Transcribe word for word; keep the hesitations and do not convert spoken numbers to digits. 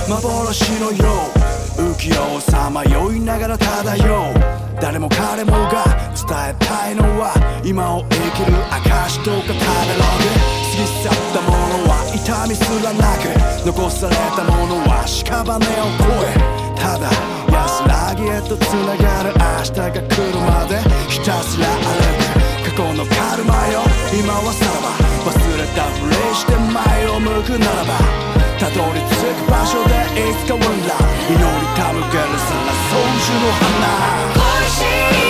幻のよう浮世をさまよいながら漂う誰も彼もが伝えたいのは今を生きる証とか食べログ過ぎ去ったものは痛みすらなく残されたものは屍を越えただ安らぎへとつながる明日が来るまでひたすら歩く過去のカルマよ今はさらば忘れたふりして前を向くならばたどり着く場所でいつかワンラ祈りたむけるさら操縦の花恋しい